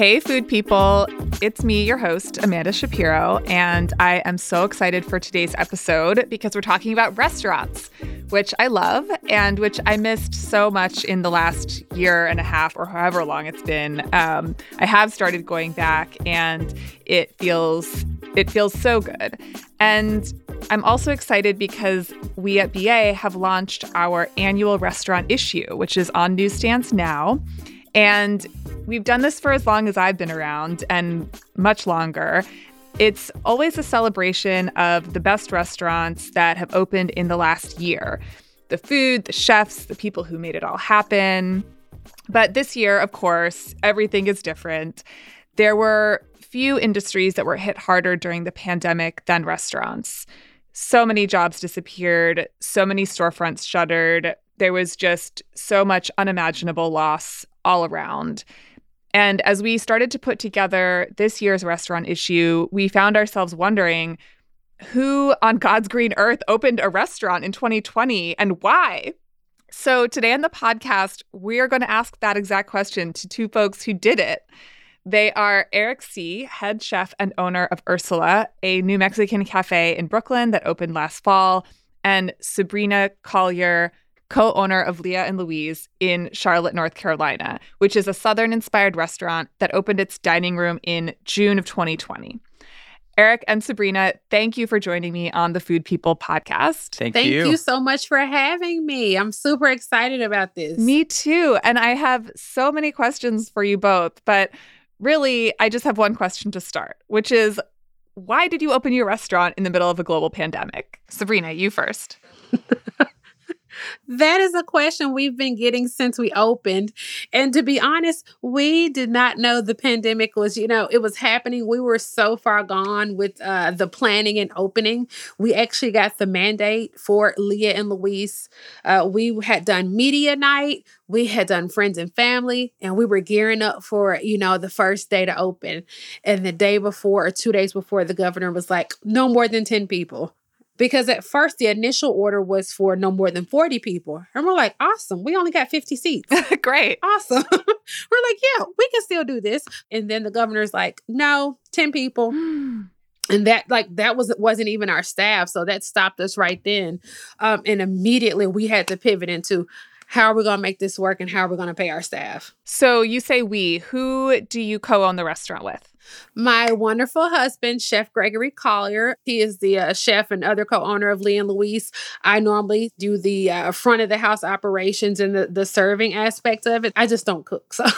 Hey, food people. It's me, your host, Amanda Shapiro, and I am so excited for today's episode because we're talking about restaurants, which I love and which I missed so much in the last year and a half or however long it's been. I have started going back, and it feels so good. And I'm also excited because we at BA have launched our annual restaurant issue, which is on newsstands now. And we've done this for as long as I've been around and much longer. It's always a celebration of the best restaurants that have opened in the last year. The food, the chefs, the people who made it all happen. But this year, of course, everything is different. There were few industries that were hit harder during the pandemic than restaurants. So many jobs disappeared, so many storefronts shuttered. There was just so much unimaginable loss all around. And as we started to put together this year's restaurant issue, we found ourselves wondering who on God's green earth opened a restaurant in 2020 and why? So today on the podcast, we are going to ask that exact question to two folks who did it. They are Eric C., head chef and owner of Ursula, a New Mexican cafe in Brooklyn that opened last fall, and Sabrina Collier, co-owner of Leah and Louise in Charlotte, North Carolina, which is a Southern-inspired restaurant that opened its dining room in June of 2020. Eric and Sabrina, thank you for joining me on the Food People podcast. Thank you so much for having me. I'm super excited about this. Me too. And I have so many questions for you both, but really, I just have one question to start, which is, why did you open your restaurant in the middle of a global pandemic? Sabrina, you first. That is a question we've been getting since we opened. And to be honest, we did not know the pandemic was, it was happening. We were so far gone with the planning and opening. We actually got the mandate for Leah and Louise. We had done media night. We had done friends and family, and we were gearing up for, the first day to open. And the day before or 2 days before, the governor was like, no more than 10 people. Because at first, the initial order was for no more than 40 people. And we're like, awesome. We only got 50 seats. Great. Awesome. We're like, yeah, we can still do this. And then the governor's like, no, 10 people. And that wasn't even our staff. So that stopped us right then. And immediately we had to pivot into how are we going to make this work and how are we going to pay our staff. So you say we. Who do you co-own the restaurant with? My wonderful husband, Chef Gregory Collier. He is the chef and other co-owner of Leah and Louise. I normally do the front of the house operations and the serving aspect of it. I just don't cook. So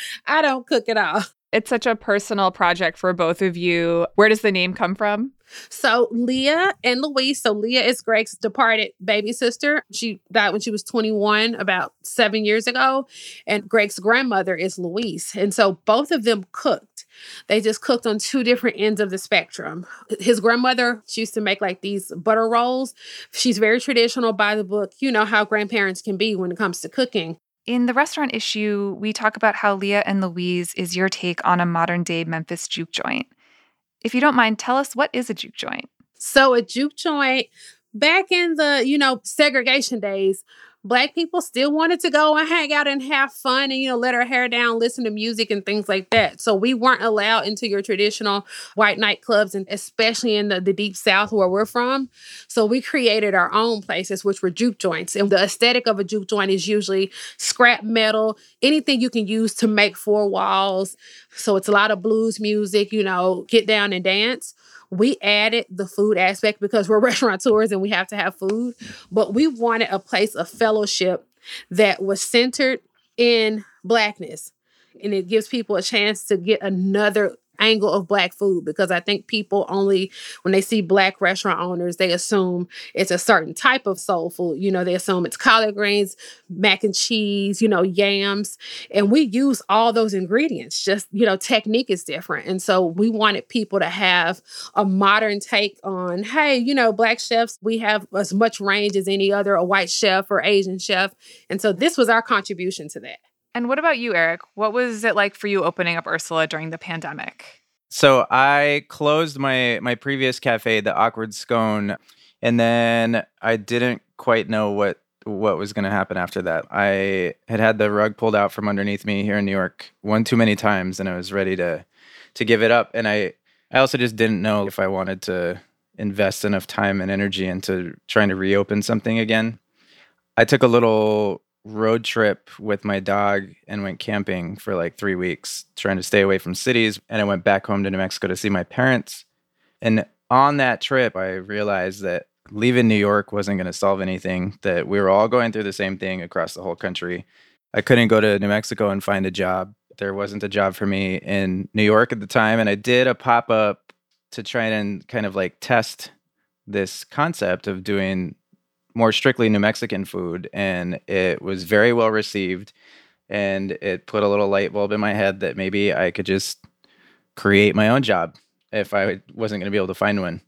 I don't cook at all. It's such a personal project for both of you. Where does the name come from? So Leah and Louise. So Leah is Greg's departed baby sister. She died when she was 21, about 7 years ago. And Greg's grandmother is Louise. And so both of them cooked. They just cooked on two different ends of the spectrum. His grandmother, she used to make like these butter rolls. She's very traditional by the book. You know how grandparents can be when it comes to cooking. In the restaurant issue, we talk about how Leah and Louise is your take on a modern-day Memphis juke joint. If you don't mind, tell us, what is a juke joint? So a juke joint, back in the, segregation days, Black people still wanted to go and hang out and have fun and, let our hair down, listen to music and things like that. So we weren't allowed into your traditional white nightclubs, and especially in the deep South where we're from. So we created our own places, which were juke joints. And the aesthetic of a juke joint is usually scrap metal, anything you can use to make four walls. So it's a lot of blues music, get down and dance. We added the food aspect because we're restaurateurs and we have to have food. But we wanted a place of fellowship that was centered in Blackness. And it gives people a chance to get another angle of Black food, because I think people only, when they see Black restaurant owners, they assume it's a certain type of soul food. They assume it's collard greens, mac and cheese, yams. And we use all those ingredients. Just, technique is different. And so we wanted people to have a modern take on, hey, Black chefs, we have as much range as any other, a white chef or Asian chef. And so this was our contribution to that. And what about you, Eric? What was it like for you opening up Ursula during the pandemic? So I closed my previous cafe, the Awkward Scone, and then I didn't quite know what what was going to happen after that. I had the rug pulled out from underneath me here in New York one too many times, and I was ready to give it up. And I also just didn't know if I wanted to invest enough time and energy into trying to reopen something again. I took a little road trip with my dog and went camping for like 3 weeks, trying to stay away from cities. And I went back home to New Mexico to see my parents. And on that trip, I realized that leaving New York wasn't going to solve anything, that we were all going through the same thing across the whole country. I couldn't go to New Mexico and find a job. There wasn't a job for me in New York at the time. And I did a pop-up to try and kind of like test this concept of doing more strictly New Mexican food. And it was very well received. And it put a little light bulb in my head that maybe I could just create my own job if I wasn't going to be able to find one.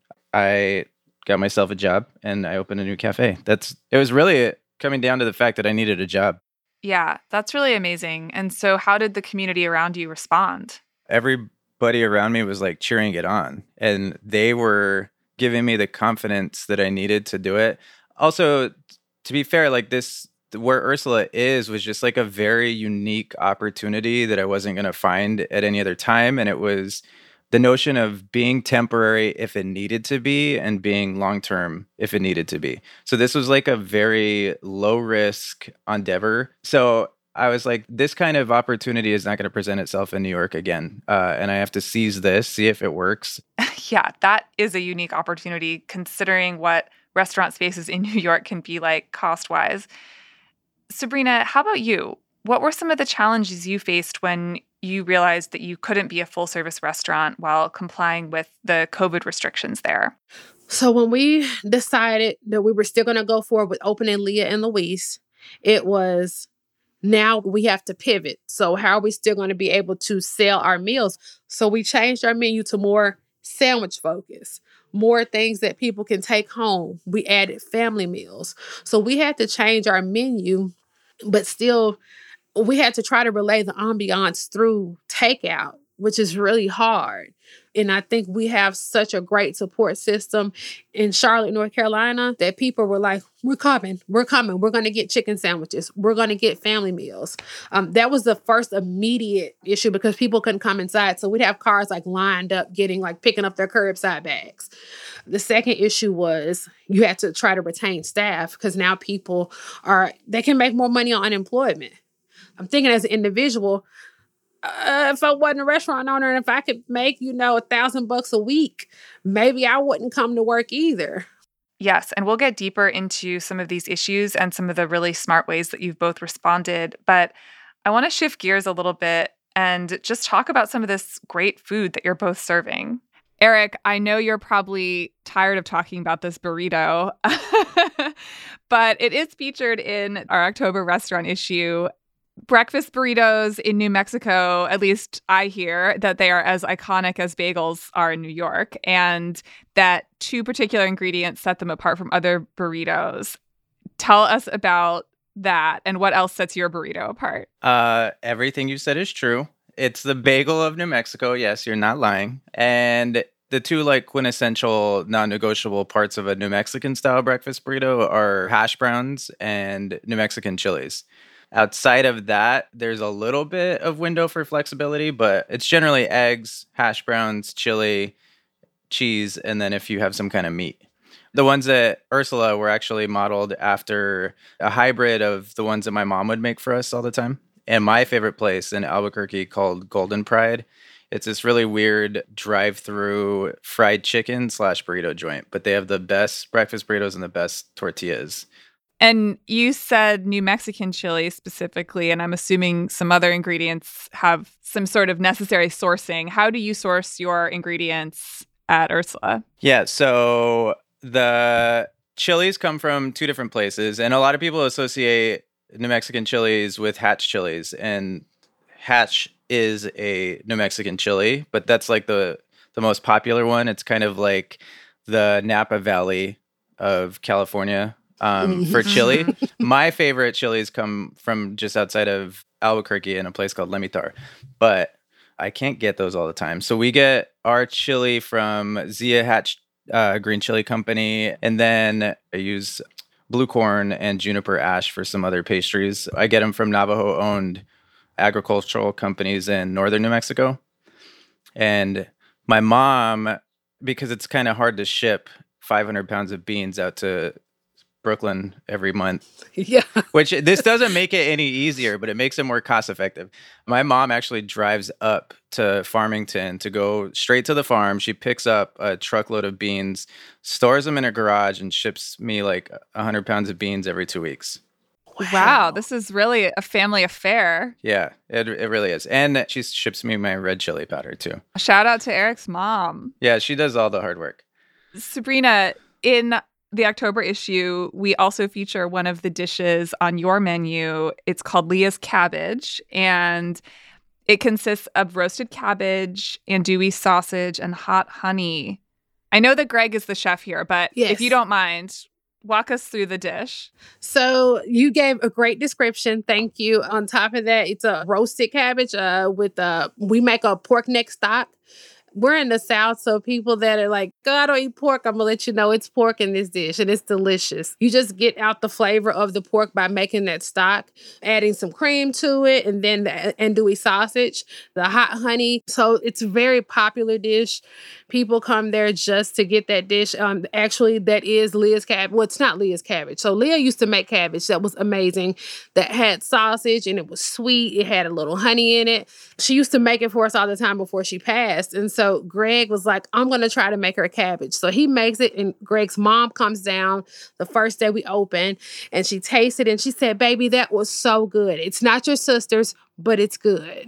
I got myself a job and I opened a new cafe. It was really coming down to the fact that I needed a job. Yeah, that's really amazing. And so how did the community around you respond? Everybody around me was like cheering it on, and they were giving me the confidence that I needed to do it. Also, to be fair, like where Ursula was just like a very unique opportunity that I wasn't going to find at any other time. And it was the notion of being temporary if it needed to be and being long-term if it needed to be. So this was like a very low-risk endeavor. So I was like, this kind of opportunity is not going to present itself in New York again. And I have to seize this, see if it works. Yeah, that is a unique opportunity considering what restaurant spaces in New York can be like cost-wise. Sabrina, how about you? What were some of the challenges you faced when you realized that you couldn't be a full-service restaurant while complying with the COVID restrictions there? So when we decided that we were still going to go forward with opening Leah and Louise, it was now we have to pivot. So how are we still going to be able to sell our meals? So we changed our menu to more sandwich focus, more things that people can take home. We added family meals. So we had to change our menu, but still we had to try to relay the ambiance through takeout, which is really hard. And I think we have such a great support system in Charlotte, North Carolina, that people were like, we're coming. We're going to get chicken sandwiches. We're going to get family meals. That was the first immediate issue because people couldn't come inside. So we'd have cars like lined up picking up their curbside bags. The second issue was you had to try to retain staff because now people they can make more money on unemployment. I'm thinking as an individual, if I wasn't a restaurant owner and if I could make, $1,000 a week, maybe I wouldn't come to work either. Yes, and we'll get deeper into some of these issues and some of the really smart ways that you've both responded. But I want to shift gears a little bit and just talk about some of this great food that you're both serving. Eric, I know you're probably tired of talking about this burrito, but it is featured in our October restaurant issue. Breakfast burritos in New Mexico, at least I hear that they are as iconic as bagels are in New York, and that two particular ingredients set them apart from other burritos. Tell us about that and what else sets your burrito apart. Everything you said is true. It's the bagel of New Mexico. Yes, you're not lying. And the two quintessential non-negotiable parts of a New Mexican style breakfast burrito are hash browns and New Mexican chilies. Outside of that, there's a little bit of window for flexibility, but it's generally eggs, hash browns, chili, cheese, and then if you have some kind of meat. The ones at Ursula were actually modeled after a hybrid of the ones that my mom would make for us all the time. And my favorite place in Albuquerque called Golden Pride. It's this really weird drive-through fried chicken / burrito joint, but they have the best breakfast burritos and the best tortillas. And you said New Mexican chili specifically, and I'm assuming some other ingredients have some sort of necessary sourcing. How do you source your ingredients at Ursula? Yeah, so the chilies come from two different places, and a lot of people associate New Mexican chilies with Hatch chilies, and Hatch is a New Mexican chili, but that's the most popular one. It's kind of like the Napa Valley of California. For chili. My favorite chilies come from just outside of Albuquerque in a place called Lemitar, but I can't get those all the time. So we get our chili from Zia Hatch Green Chili Company, and then I use blue corn and juniper ash for some other pastries. I get them from Navajo-owned agricultural companies in northern New Mexico. And my mom, because it's kind of hard to ship 500 pounds of beans out to Brooklyn every month. Yeah. Which this doesn't make it any easier, but it makes it more cost effective. My mom actually drives up to Farmington to go straight to the farm. She picks up a truckload of beans, stores them in her garage, and ships me like 100 pounds of beans every 2 weeks. Wow, this is really a family affair. Yeah, it really is. And she ships me my red chili powder too. Shout out to Eric's mom. Yeah, she does all the hard work. Sabrina, in the October issue, we also feature one of the dishes on your menu. It's called Leah's Cabbage, and it consists of roasted cabbage, andouille sausage, and hot honey. I know that Greg is the chef here, but if you don't mind, walk us through the dish. So you gave a great description. Thank you. On top of that, it's a roasted cabbage we make a pork neck stock. We're in the South, so people that are like, "God, I don't eat pork," I'm going to let you know it's pork in this dish, and it's delicious. You just get out the flavor of the pork by making that stock, adding some cream to it, and then the andouille sausage, the hot honey. So it's a very popular dish. People come there just to get that dish. Actually, that is Leah's cabbage. Well, it's not Leah's cabbage. So Leah used to make cabbage that was amazing, that had sausage, and it was sweet. It had a little honey in it. She used to make it for us all the time before she passed. And so Greg was like, I'm going to try to make her a cabbage. So he makes it, and Greg's mom comes down the first day we open, and she tasted it, and she said, "Baby, that was so good. It's not your sister's, but it's good."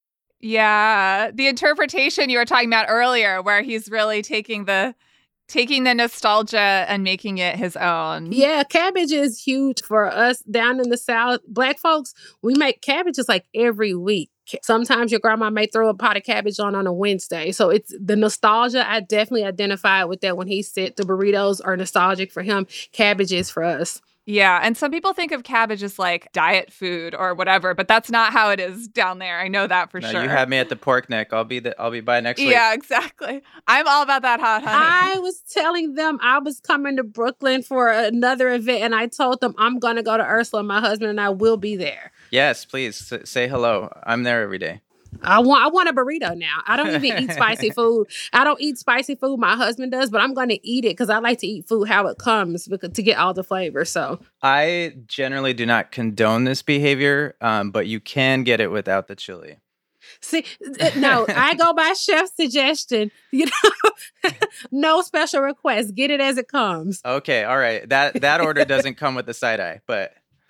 Yeah, the interpretation you were talking about earlier, where he's really taking the nostalgia and making it his own. Yeah, cabbage is huge for us down in the South. Black folks, we make cabbages like every week. Sometimes your grandma may throw a pot of cabbage on a Wednesday. So it's the nostalgia. I definitely identified with that when he said the burritos are nostalgic for him. Cabbage is for us. Yeah, and some people think of cabbage as like diet food or whatever, but that's not how it is down there. I know that for sure. You had me at the pork neck. I'll be by next week. Yeah, exactly. I'm all about that hot honey. I was telling them I was coming to Brooklyn for another event, and I told them I'm going to go to Ursula. My husband and I will be there. Yes, please say hello. I'm there every day. I want a burrito now. I don't even eat spicy food. I don't eat spicy food. My husband does, but I'm going to eat it because I like to eat food how it comes to get all the flavor. So I generally do not condone this behavior, but you can get it without the chili. See, no, I go by chef's suggestion. You know, no special request. Get it as it comes. Okay, all right. That order doesn't come with the side eye, but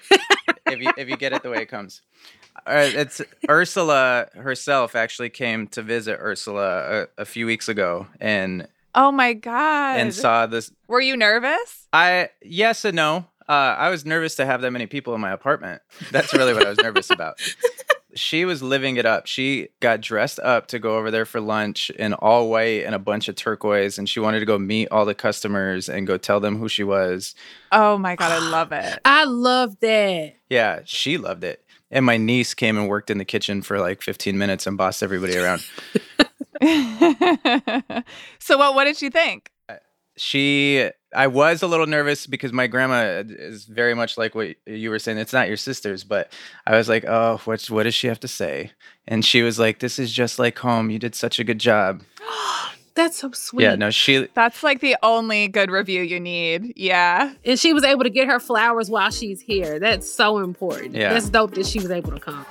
if you get it the way it comes. It's Ursula herself actually came to visit Ursula a few weeks ago, and oh my God, and saw this. Were you nervous? Yes and no. I was nervous to have that many people in my apartment. That's really what I was nervous about. She was living it up. She got dressed up to go over there for lunch in all white and a bunch of turquoise, and she wanted to go meet all the customers and go tell them who she was. Oh my God, I love it. I love that. Yeah, she loved it. And my niece came and worked in the kitchen for like 15 minutes and bossed everybody around. So what did she think? I was a little nervous because my grandma is very much like what you were saying. It's not your sister's, but I was like, oh, what does she have to say? And she was like, this is just like home. You did such a good job. That's so sweet. Yeah, no, that's like the only good review you need. Yeah. And she was able to get her flowers while she's here. That's so important. Yeah. That's dope that she was able to come.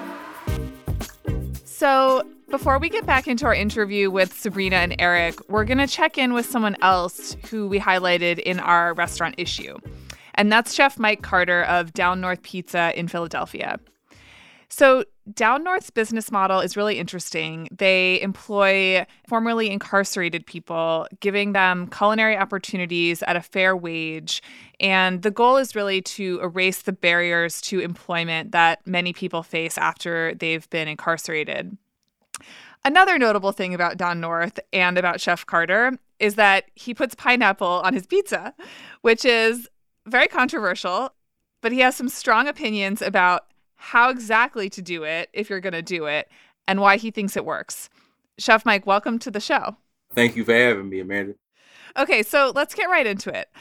So before we get back into our interview with Sabrina and Eric, we're going to check in with someone else who we highlighted in our restaurant issue. And that's Chef Mike Carter of Down North Pizza in Philadelphia. So Down North's business model is really interesting. They employ formerly incarcerated people, giving them culinary opportunities at a fair wage. And the goal is really to erase the barriers to employment that many people face after they've been incarcerated. Another notable thing about Down North and about Chef Carter is that he puts pineapple on his pizza, which is very controversial, but he has some strong opinions about how exactly to do it if you're going to do it, and why he thinks it works. Chef Mike, welcome to the show. Thank you for having me, Amanda. Okay, so let's get right into it.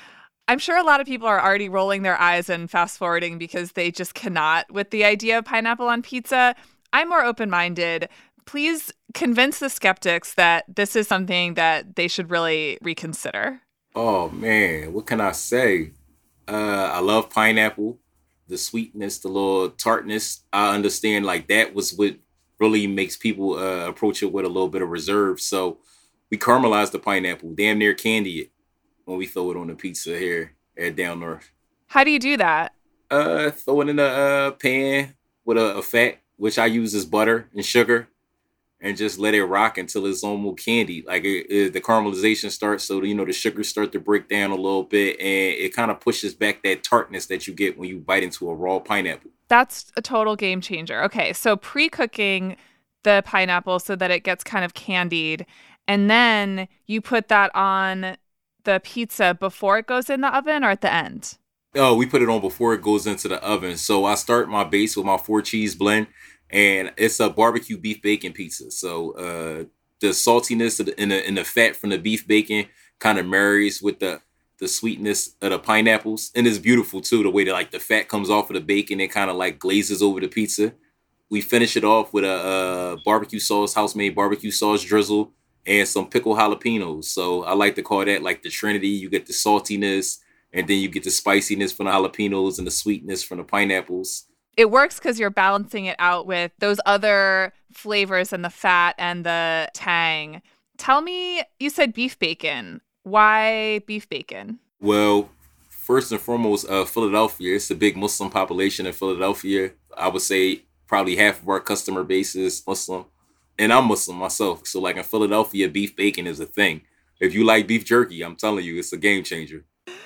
I'm sure a lot of people are already rolling their eyes and fast forwarding because they just cannot with the idea of pineapple on pizza. I'm more open-minded. Please convince the skeptics that this is something that they should really reconsider. Oh man, what can I say? I love pineapple, the sweetness, the little tartness. I understand like that was what really makes people approach it with a little bit of reserve. So we caramelize the pineapple, damn near candy it when we throw it on the pizza here at Down North. How do you do that? Throw it in a pan with a fat, which I use as butter and sugar, and just let it rock until it's almost candy. Like the caramelization starts, so the sugars start to break down a little bit, and it kind of pushes back that tartness that you get when you bite into a raw pineapple. That's a total game changer. Okay, so pre-cooking the pineapple so that it gets kind of candied, and then you put that on the pizza before it goes in the oven or at the end? Oh, we put it on before it goes into the oven. So I start my base with my 4-cheese blend, and it's a barbecue beef bacon pizza. So the saltiness and the fat from the beef bacon kind of marries with the sweetness of the pineapples. And it's beautiful too, the way that like the fat comes off of the bacon and kind of like glazes over the pizza. We finish it off with a barbecue sauce, house-made barbecue sauce drizzle, and some pickled jalapenos. So I like to call that like the Trinity. You get the saltiness, and then you get the spiciness from the jalapenos and the sweetness from the pineapples. It works because you're balancing it out with those other flavors and the fat and the tang. Tell me, you said beef bacon. Why beef bacon? Well, first and foremost, Philadelphia. It's a big Muslim population in Philadelphia. I would say probably half of our customer base is Muslim. And I'm Muslim myself. So like in Philadelphia, beef bacon is a thing. If you like beef jerky, I'm telling you, it's a game changer.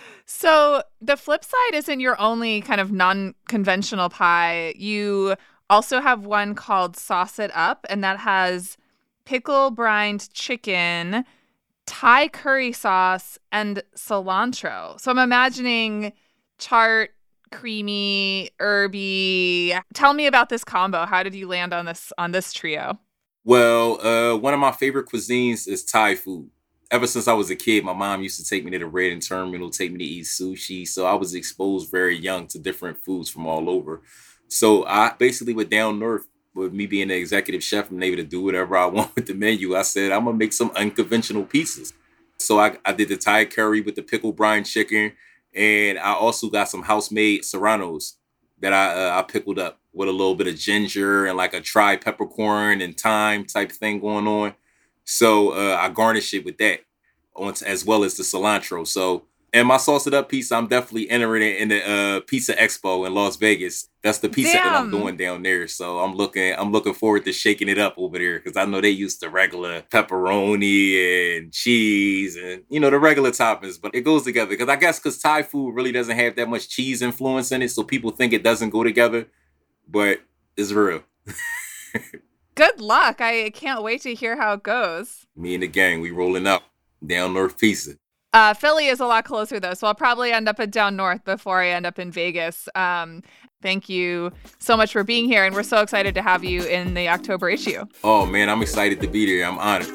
So the flip side isn't your only kind of non-conventional pie. You also have one called Sauce It Up, and that has pickle brined chicken, Thai curry sauce, and cilantro. So I'm imagining tart, creamy, herby. Tell me about this combo. How did you land on this trio? Well, one of my favorite cuisines is Thai food. Ever since I was a kid, my mom used to take me to the Red Terminal, take me to eat sushi. So I was exposed very young to different foods from all over. So I basically went Down North with me being the executive chef and able to do whatever I want with the menu. I said, I'm going to make some unconventional pizzas. So I did the Thai curry with the pickle brine chicken. And I also got some house-made serranos that I pickled up with a little bit of ginger and like a tried peppercorn and thyme type thing going on. So I garnish it with that as well as the cilantro. So, and my Sauce It Up pizza, I'm definitely entering it in the Pizza Expo in Las Vegas. That's the pizza that I'm doing down there. So I'm looking forward to shaking it up over there because I know they use the regular pepperoni and cheese and, the regular toppings, but it goes together because Thai food really doesn't have that much cheese influence in it. So people think it doesn't go together, but it's real. Good luck. I can't wait to hear how it goes. Me and the gang, we rolling up Down North Pizza. Philly is a lot closer, though, so I'll probably end up at Down North before I end up in Vegas. Thank you so much for being here, and we're so excited to have you in the October issue. Oh, man, I'm excited to be there. I'm honored.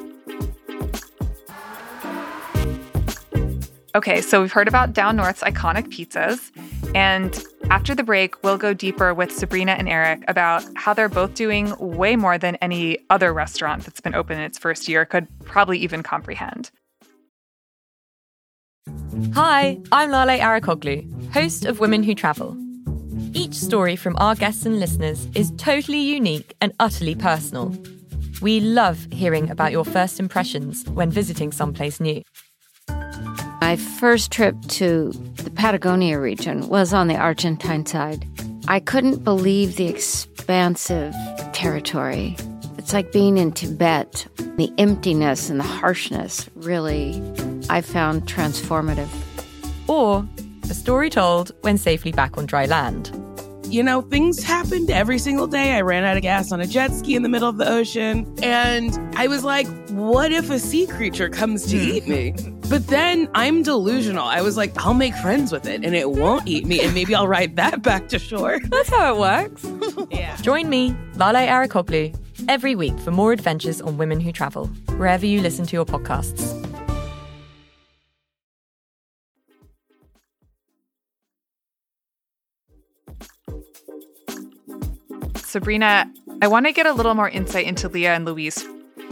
Okay, so we've heard about Down North's iconic pizzas, and after the break, we'll go deeper with Sabrina and Eric about how they're both doing way more than any other restaurant that's been open in its first year could probably even comprehend. Hi, I'm Lale Arikoglu, host of Women Who Travel. Each story from our guests and listeners is totally unique and utterly personal. We love hearing about your first impressions when visiting someplace new. My first trip to the Patagonia region was on the Argentine side. I couldn't believe the expansive territory. It's like being in Tibet. The emptiness and the harshness really, I found transformative. Or a story told when safely back on dry land. Things happened every single day. I ran out of gas on a jet ski in the middle of the ocean. And I was like, what if a sea creature comes to eat me? But then I'm delusional. I was like, I'll make friends with it and it won't eat me. And maybe I'll ride that back to shore. That's how it works. Yeah. Join me, Lale Arikoglu, every week for more adventures on Women Who Travel, wherever you listen to your podcasts. Sabrina, I want to get a little more insight into Leah and Louise.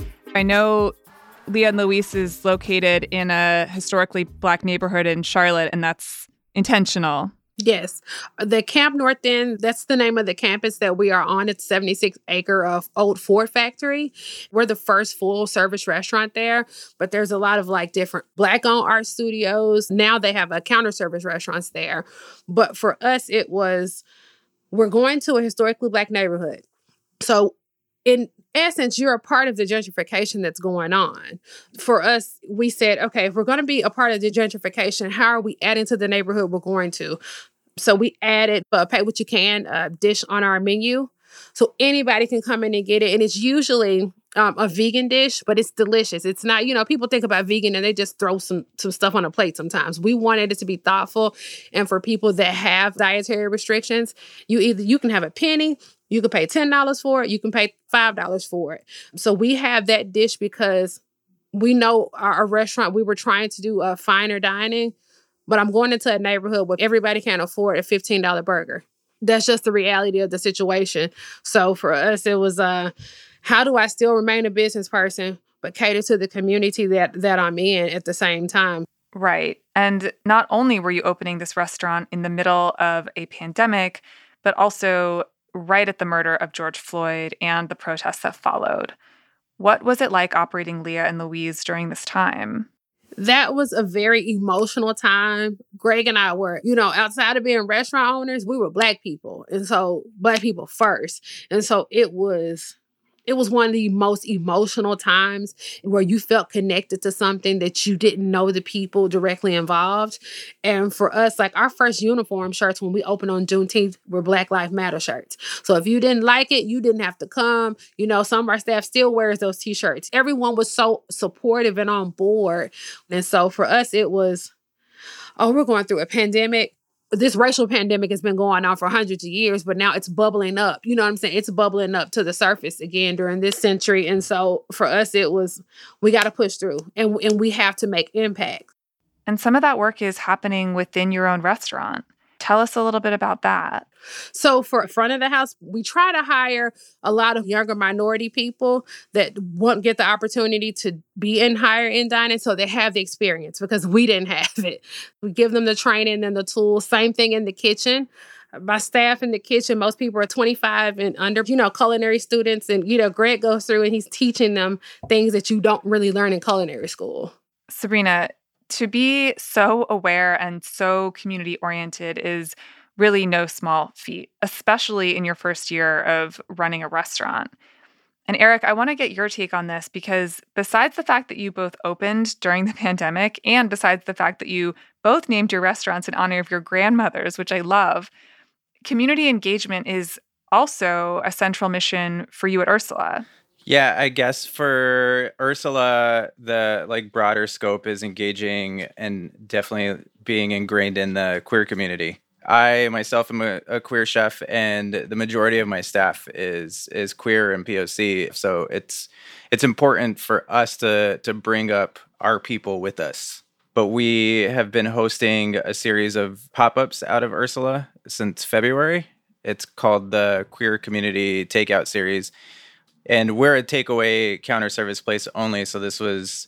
I know Leah and Louise is located in a historically Black neighborhood in Charlotte, and that's intentional. Yes. The Camp North End, that's the name of the campus that we are on. It's 76-acre of old Ford factory. We're the first full-service restaurant there, but there's a lot of like different Black-owned art studios. Now they have a counter-service restaurants there. But for us, it was, we're going to a historically Black neighborhood. So in essence, you're a part of the gentrification that's going on. For us, we said, okay, if we're going to be a part of the gentrification, how are we adding to the neighborhood we're going to? So we added a pay what you can dish on our menu. So anybody can come in and get it. And it's usually a vegan dish, but it's delicious. It's not, people think about vegan and they just throw some stuff on a plate sometimes. We wanted it to be thoughtful. And for people that have dietary restrictions, you can have a penny, you can pay $10 for it, you can pay $5 for it. So we have that dish because we know our restaurant, we were trying to do finer dining, but I'm going into a neighborhood where everybody can't afford a $15 burger. That's just the reality of the situation. So for us, it was, how do I still remain a business person, but cater to the community that I'm in at the same time? Right. And not only were you opening this restaurant in the middle of a pandemic, but also right at the murder of George Floyd and the protests that followed. What was it like operating Leah and Louise during this time? That was a very emotional time. Greg and I were, outside of being restaurant owners, we were Black people. And so Black people first. And so it was one of the most emotional times where you felt connected to something that you didn't know the people directly involved. And for us, like our first uniform shirts when we opened on Juneteenth were Black Lives Matter shirts. So if you didn't like it, you didn't have to come. Some of our staff still wears those t-shirts. Everyone was so supportive and on board. And so for us, it was, we're going through a pandemic. This racial pandemic has been going on for hundreds of years, but now it's bubbling up. You know what I'm saying? It's bubbling up to the surface again during this century. And so for us, it was, we got to push through and we have to make impact. And some of that work is happening within your own restaurant. Tell us a little bit about that. So for front of the house, we try to hire a lot of younger minority people that won't get the opportunity to be in higher end dining, so they have the experience because we didn't have it. We give them the training and the tools. Same thing in the kitchen. My staff in the kitchen, most people are 25 and under, culinary students. And, Greg goes through and he's teaching them things that you don't really learn in culinary school. Sabrina, to be so aware and so community-oriented is really no small feat, especially in your first year of running a restaurant. And Eric, I want to get your take on this because besides the fact that you both opened during the pandemic and besides the fact that you both named your restaurants in honor of your grandmothers, which I love, community engagement is also a central mission for you at Ursula. Yeah, I guess for Ursula, the broader scope is engaging and definitely being ingrained in the queer community. I myself am a queer chef, and the majority of my staff is queer and POC. So it's important for us to bring up our people with us. But we have been hosting a series of pop-ups out of Ursula since February. It's called the Queer Community Takeout Series. And we're a takeaway counter service place only. So this was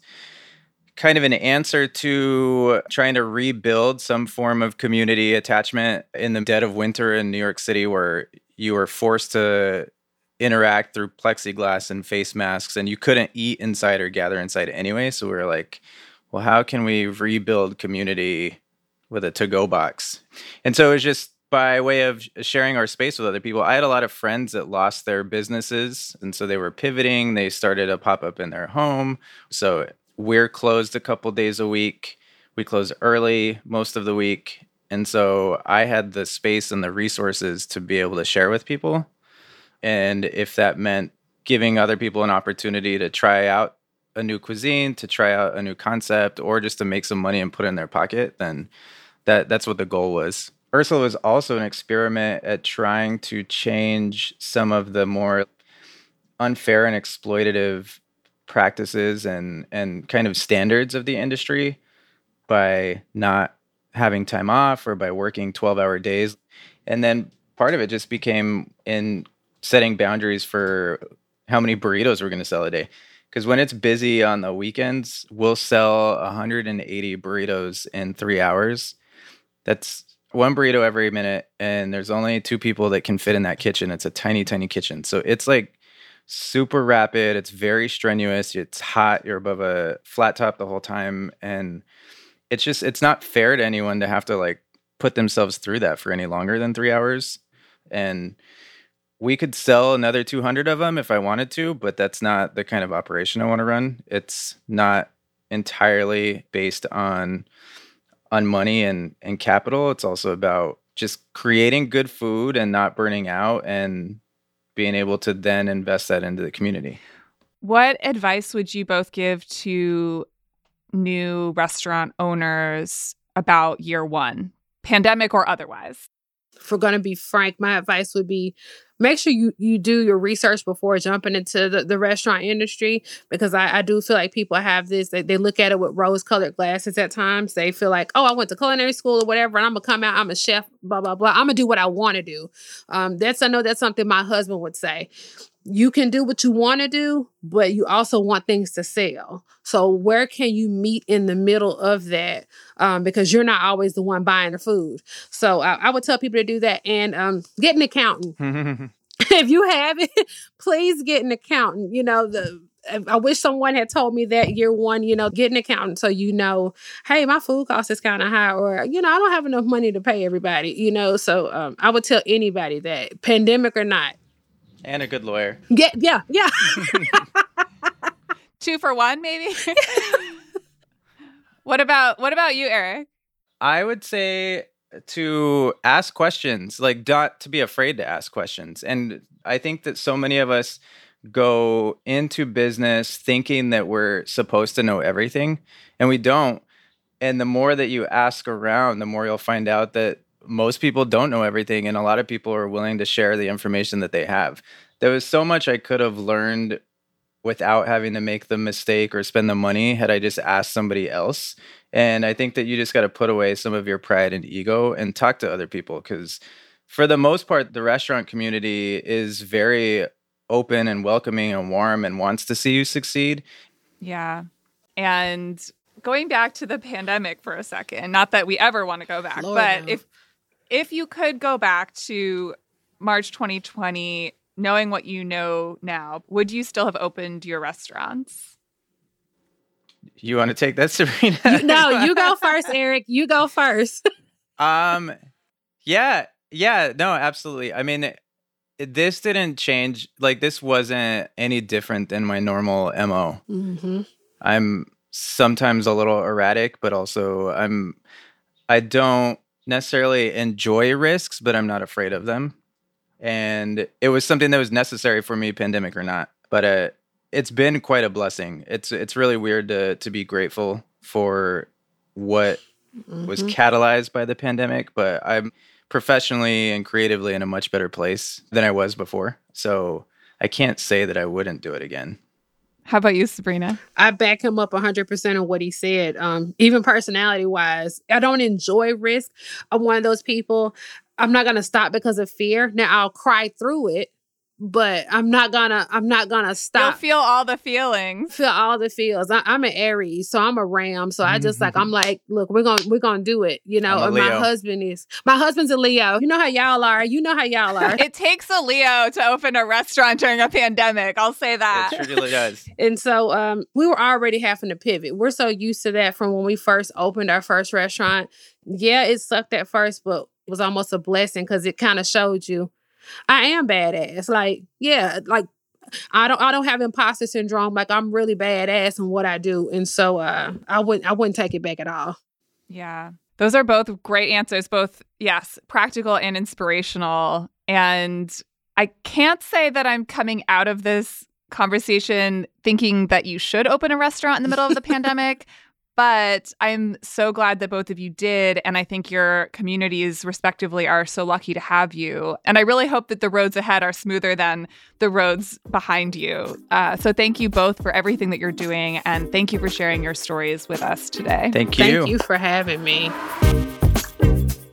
kind of an answer to trying to rebuild some form of community attachment in the dead of winter in New York City, where you were forced to interact through plexiglass and face masks, and you couldn't eat inside or gather inside anyway. So we were like, well, how can we rebuild community with a to-go box? And so it was just by way of sharing our space with other people. I had a lot of friends that lost their businesses, and so they were pivoting. They started a pop-up in their home. So we're closed a couple days a week. We close early most of the week. And so I had the space and the resources to be able to share with people. And if that meant giving other people an opportunity to try out a new cuisine, to try out a new concept, or just to make some money and put it in their pocket, then that's what the goal was. Ursula was also an experiment at trying to change some of the more unfair and exploitative practices and kind of standards of the industry by not having time off or by working 12-hour days. And then part of it just became in setting boundaries for how many burritos we're going to sell a day. Because when it's busy on the weekends, we'll sell 180 burritos in 3 hours. That's one burrito every minute. And there's only 2 people that can fit in that kitchen. It's a tiny, tiny kitchen. So it's like super rapid. It's very strenuous. It's hot. You're above a flat top the whole time. And it's not fair to anyone to have to like put themselves through that for any longer than 3 hours. And we could sell another 200 of them if I wanted to, but that's not the kind of operation I want to run. It's not entirely based on money and capital. It's also about just creating good food and not burning out and being able to then invest that into the community. What advice would you both give to new restaurant owners about year one, pandemic or otherwise? If we're going to be frank, my advice would be make sure you do your research before jumping into the restaurant industry, because I do feel like people have this, they look at it with rose-colored glasses at times. They feel like, oh, I went to culinary school or whatever, and I'm going to come out, I'm a chef, blah, blah, blah. I'm going to do what I want to do. I know that's something my husband would say. You can do what you want to do, but you also want things to sell. So where can you meet in the middle of that? Because you're not always the one buying the food. So I would tell people to do that and get an accountant. If you have it, please get an accountant. I wish someone had told me that year one, get an accountant so hey, my food cost is kind of high, or, I don't have enough money to pay everybody, So I would tell anybody that, pandemic or not. And a good lawyer. Yeah. 2 for 1, maybe? What about you, Eric? I would say to ask questions, like not to be afraid to ask questions. And I think that so many of us go into business thinking that we're supposed to know everything, and we don't. And the more that you ask around, the more you'll find out that most people don't know everything, and a lot of people are willing to share the information that they have. There was so much I could have learned without having to make the mistake or spend the money had I just asked somebody else. And I think that you just got to put away some of your pride and ego and talk to other people, because for the most part, the restaurant community is very open and welcoming and warm and wants to see you succeed. Yeah. And going back to the pandemic for a second, not that we ever want to go back, Lord, but no. if you could go back to March 2020, knowing what you know now, would you still have opened your restaurants? You want to take that, Sabrina? No, you go first, Eric. You go first. Yeah, no, absolutely. I mean, this didn't change. Like, this wasn't any different than my normal MO. Mm-hmm. I'm sometimes a little erratic, but also I don't necessarily enjoy risks, but I'm not afraid of them. And it was something that was necessary for me, pandemic or not. But it's been quite a blessing. It's really weird to be grateful for what was catalyzed by the pandemic, but I'm professionally and creatively in a much better place than I was before. So I can't say that I wouldn't do it again. How about you, Sabrina? I back him up 100% on what he said. Even personality-wise, I don't enjoy risk. I'm one of those people, I'm not going to stop because of fear. Now, I'll cry through it, but I'm not gonna stop. You'll feel all the feelings. Feel all the feels. I'm an Aries, so I'm a Ram. So I just I'm like, look, we're gonna do it. I'm a And Leo. my husband's a Leo. You know how y'all are. It takes a Leo to open a restaurant during a pandemic. I'll say that. It really does. And so we were already having to pivot. We're so used to that from when we first opened our first restaurant. Yeah, it sucked at first, but it was almost a blessing because it kind of showed you I am badass. Like, yeah, like I don't have imposter syndrome. Like, I'm really badass in what I do. And so I wouldn't take it back at all. Yeah. Those are both great answers, both, yes, practical and inspirational. And I can't say that I'm coming out of this conversation thinking that you should open a restaurant in the middle of the pandemic, but I'm so glad that both of you did. And I think your communities respectively are so lucky to have you. And I really hope that the roads ahead are smoother than the roads behind you. So thank you both for everything that you're doing. And thank you for sharing your stories with us today. Thank you. Thank you for having me.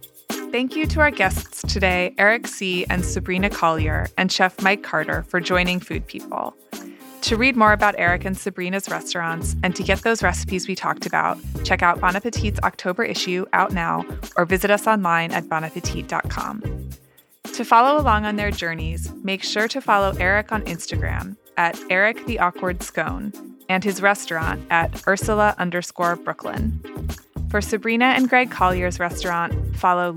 Thank you to our guests today, Eric C. and Sabrina Collier, and Chef Mike Carter for joining Food People. To read more about Eric and Sabrina's restaurants and to get those recipes we talked about, check out Bon Appetit's October issue out now or visit us online at bonappetit.com. To follow along on their journeys, make sure to follow Eric on Instagram at Eric the Awkward Scone and his restaurant at Ursula_Brooklyn. For Sabrina and Greg Collier's restaurant, follow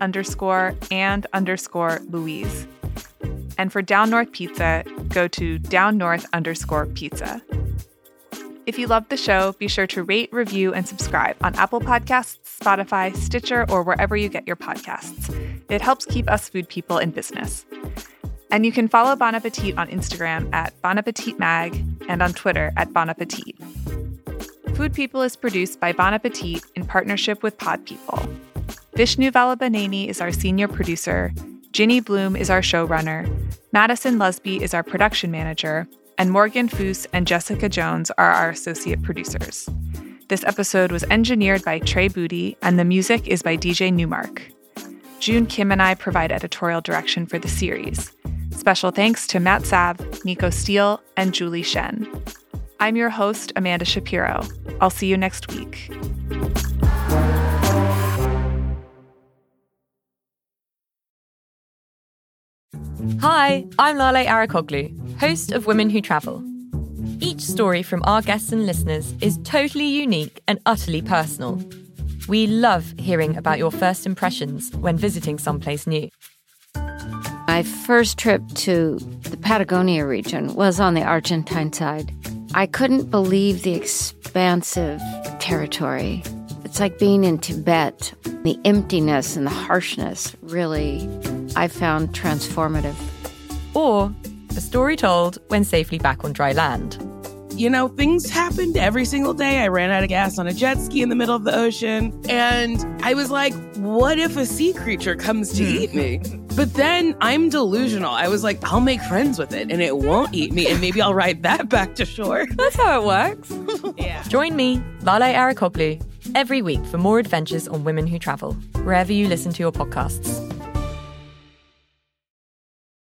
Leah_and_Louise. And for Down North Pizza, go to downnorth_pizza. If you loved the show, be sure to rate, review, and subscribe on Apple Podcasts, Spotify, Stitcher, or wherever you get your podcasts. It helps keep us food people in business. And you can follow Bon Appetit on Instagram at Bon Appetit Mag and on Twitter at Bon Appetit. Food People is produced by Bon Appetit in partnership with Pod People. Vishnu Valabaneni is our senior producer, Ginny Bloom is our showrunner, Madison Lusby is our production manager, and Morgan Foose and Jessica Jones are our associate producers. This episode was engineered by Trey Booty, and the music is by DJ Newmark. June Kim and I provide editorial direction for the series. Special thanks to Matt Sav, Nico Steele, and Julie Shen. I'm your host, Amanda Shapiro. I'll see you next week. Hi, I'm Lale Arikoglu, host of Women Who Travel. Each story from our guests and listeners is totally unique and utterly personal. We love hearing about your first impressions when visiting someplace new. My first trip to the Patagonia region was on the Argentine side. I couldn't believe the expansive territory. It's like being in Tibet. The emptiness and the harshness really, I found transformative. Or a story told when safely back on dry land. You know, things happened every single day. I ran out of gas on a jet ski in the middle of the ocean. And I was like, what if a sea creature comes to eat me? But then I'm delusional. I was like, I'll make friends with it and it won't eat me. And maybe I'll ride that back to shore. That's how it works. Yeah. Join me, Lale Arikoglu, every week for more adventures on Women Who Travel, wherever you listen to your podcasts.